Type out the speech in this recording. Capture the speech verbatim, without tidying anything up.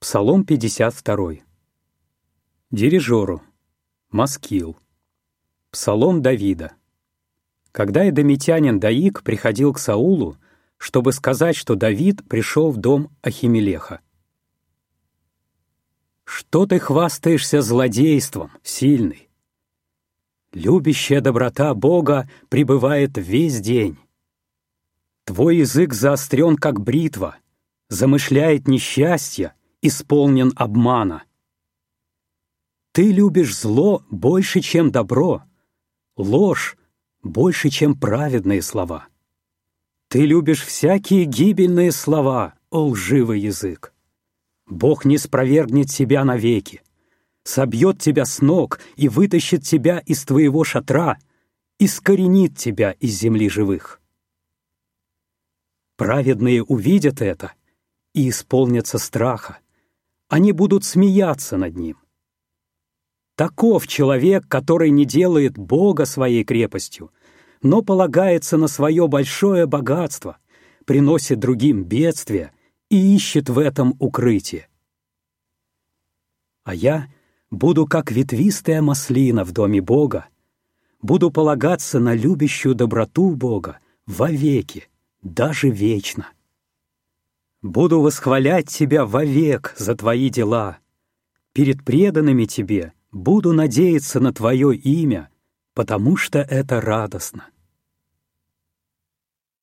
Псалом пятьдесят два. Дирижеру. Маскил. Псалом Давида. Когда эдомитянин Доик приходил к Саулу, чтобы сказать, что Давид пришел в дом Ахимелеха. «Что ты хвастаешься злодейством, сильный? Любящая доброта Бога пребывает весь день. Твой язык заострен, как бритва, замышляет несчастье, исполнен обмана. Ты любишь зло больше, чем добро, ложь больше, чем праведные слова. Ты любишь всякие гибельные слова, о лживый язык. Бог не спровергнет тебя навеки, собьет тебя с ног и вытащит тебя из твоего шатра, искоренит тебя из земли живых. Праведные увидят это и исполнятся страха. Они будут смеяться над ним. Таков человек, который не делает Бога своей крепостью, но полагается на свое большое богатство, приносит другим бедствия и ищет в этом укрытие. А я буду как ветвистая маслина в доме Бога, буду полагаться на любящую доброту Бога вовеки, даже вечно. Буду восхвалять Тебя вовек за Твои дела. Перед преданными Тебе буду надеяться на Твое имя, потому что это радостно.